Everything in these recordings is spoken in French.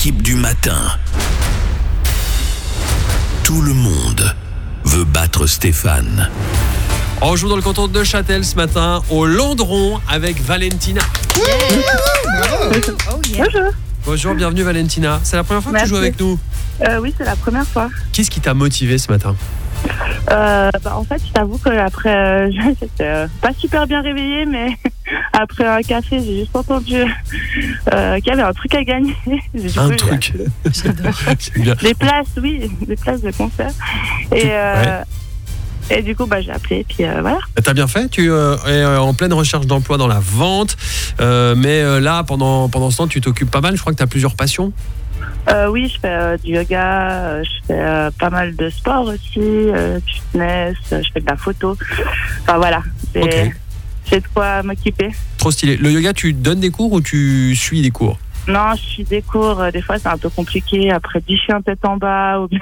l'équipe du matin. Tout le monde veut battre Stéphane. On joue dans le canton de Neuchâtel ce matin au Landron avec Valentina. Bonjour. Bonjour, bienvenue Valentina. C'est la première fois que tu joues avec nous? Oui, c'est la première fois. Qu'est-ce qui t'a motivé ce matin? En fait, je t'avoue que après, j'étais pas super bien réveillée, mais après un café, j'ai juste entendu qu'il y avait un truc à gagner. Un truc. J'adore. Des places, oui, des places de concert. Et du coup, j'ai appelé, puis voilà. T'as bien fait, tu es en pleine recherche d'emploi dans la vente, mais là, pendant ce temps, tu t'occupes pas mal, je crois que tu as plusieurs passions. Oui, je fais du yoga, je fais pas mal de sport aussi, du fitness, je fais de la photo. Enfin voilà, j'ai de quoi m'occuper. Trop stylé. Le yoga, tu donnes des cours ou tu suis des cours? Non, je suis des cours. Des fois, c'est un peu compliqué. Après 10 chiens tête en bas. On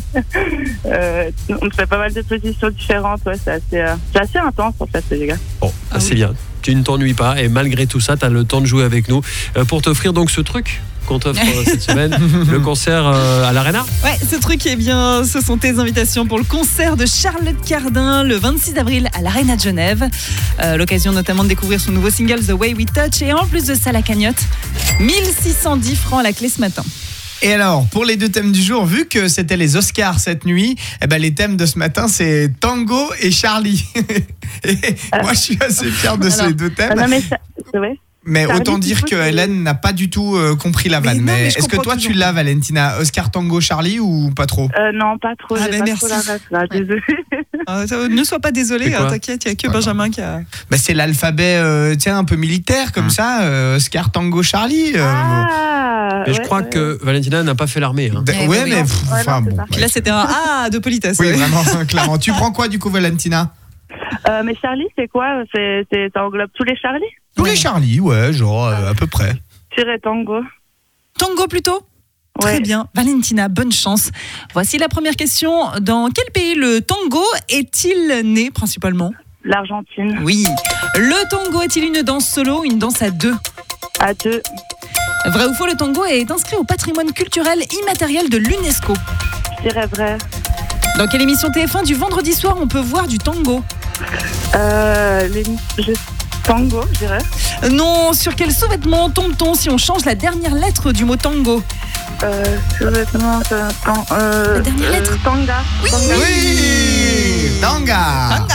fait pas mal de positions différentes. Ouais, c'est assez intense, en fait, les gars. Bon, c'est bien. Tu ne t'ennuies pas. Et malgré tout ça, tu as le temps de jouer avec nous pour t'offrir donc ce truc qu'on t'offre cette semaine, le concert à l'Arena. Ouais, ce truc, ce sont tes invitations pour le concert de Charlotte Cardin le 26 avril à l'Arena de Genève. L'occasion notamment de découvrir son nouveau single The Way We Touch, et en plus de ça, la cagnotte, 1610 francs à la clé ce matin. Et alors, pour les deux thèmes du jour, vu que c'était les Oscars cette nuit, les thèmes de ce matin, c'est Tango et Charlie. Et moi, je suis assez fier de ces deux thèmes. Non, mais c'est vrai. Mais Charlie, autant dire que Hélène n'a pas du tout compris la vanne. Mais est-ce que toi, tu l'as, Valentina? Oscar, Tango, Charlie ou pas trop? Non, pas trop. J'ai pas trop la ref, là, désolé. Ne sois pas désolé, t'inquiète, il n'y a que Benjamin qui a... C'est l'alphabet un peu militaire comme ça. Oscar, Tango, Charlie. Mais je crois que Valentina n'a pas fait l'armée. Hein. Puis là, c'était un A de politesse. Oui, vraiment, clairement. Tu prends quoi du coup, Valentina? Mais Charlie, c'est quoi? Ça englobe tous les Charlie? Tous les Charlie, ouais, genre à peu près. Tirer Tango. Tango plutôt? Très bien. Valentina, bonne chance. Voici la première question. Dans quel pays le tango est-il né principalement? L'Argentine. Oui. Le tango est-il une danse solo ou une danse à deux? À deux. Vrai ou faux, le tango est inscrit au patrimoine culturel immatériel de l'UNESCO? Je dirais vrai. Dans quelle émission TF1 du vendredi soir on peut voir du tango? Tango, je dirais. Non, sur quel sous-vêtement tombe-t-on si on change la dernière lettre du mot tango? Sous-vêtement, la dernière lettre? Tanga. Oui, Tanga. Oui, Tanga.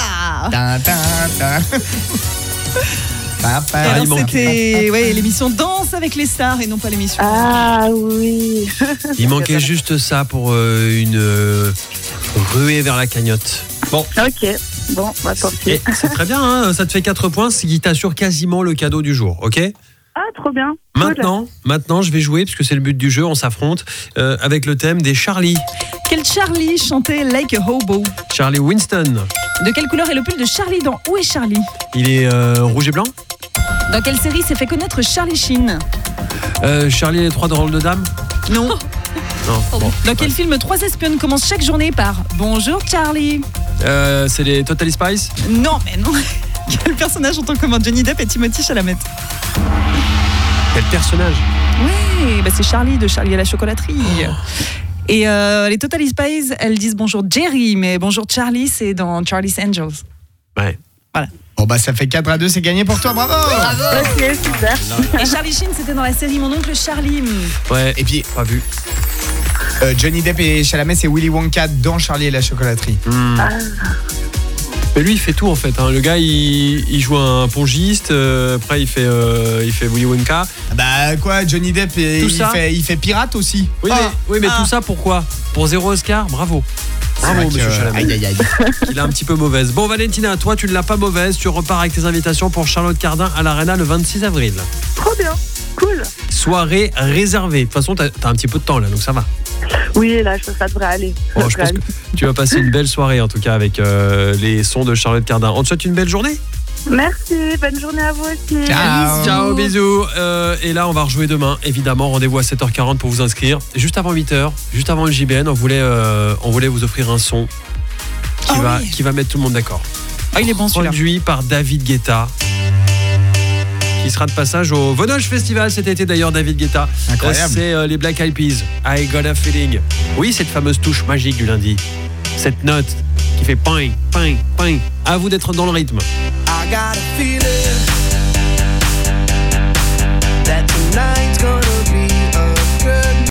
Alors c'était l'émission Danse avec les stars et non pas l'émission. Ah oui. Il manquait juste ça pour une ruée vers la cagnotte. Bon. Ok. Bon, tant pis. C'est très bien, hein, ça te fait 4 points, ce qui t'assure quasiment le cadeau du jour, ok? Ah, trop bien. Maintenant, je vais jouer, parce que c'est le but du jeu, on s'affronte, avec le thème des Charlie. Quel Charlie chantait Like a Hobo? Charlie Winston. De quelle couleur est le pull de Charlie dans Où est Charlie? Il est rouge et blanc. Dans quelle série s'est fait connaître Charlie Sheen? Charlie et les 3 drôles de dames. Non. Non. Bon. Dans quel film 3 espionnes commencent chaque journée par Bonjour Charlie? C'est les Totally Spies. Non, mais non. Quel personnage ont en commun Johnny Depp et Timothée Chalamet? Quel personnage? Oui, c'est Charlie de Charlie et la chocolaterie. Et les Totally Spies, elles disent bonjour Jerry, mais bonjour Charlie, c'est dans Charlie's Angels. Ouais. Voilà. Bon ça fait 4-2, c'est gagné pour toi, bravo. Ok, super. Et Charlie Sheen, c'était dans la série Mon oncle Charlie. Ouais, et puis pas vu. Johnny Depp et Chalamet, c'est Willy Wonka dans Charlie et la chocolaterie. Mais lui, il fait tout en fait. Hein. Le gars, il joue un pongiste. Après, il fait Willy Wonka. Johnny Depp, il fait pirate aussi. Oui, mais tout ça pourquoi? Pour 0 Oscar, bravo. Bravo, monsieur Chalamet. Aïe. Il est un petit peu mauvaise. Bon, Valentina, toi, tu ne l'as pas mauvaise. Tu repars avec tes invitations pour Charlotte Cardin à l'Arena le 26 avril. Trop bien. Cool. Soirée réservée. De toute façon, t'as un petit peu de temps là, donc ça va. Oui, là, ça devrait aller. Bon, je pense que tu vas passer une belle soirée en tout cas avec les sons de Charlotte Cardin. On te souhaite une belle journée. Merci, bonne journée à vous aussi. Ciao, bisous. Et là, on va rejouer demain. Évidemment, rendez-vous à 7h40 pour vous inscrire. Juste avant 8h, juste avant le JBN, on voulait vous offrir un son qui va mettre tout le monde d'accord. Ah, il est bon celui-là. Produit par David Guetta. qui sera de passage au Venoge Festival cet été d'ailleurs, David Guetta. Incroyable. C'est les Black Eyed Peas, I Got a Feeling. Oui, cette fameuse touche magique du lundi. Cette note qui fait pain, pain, pain. À vous d'être dans le rythme. I got a feeling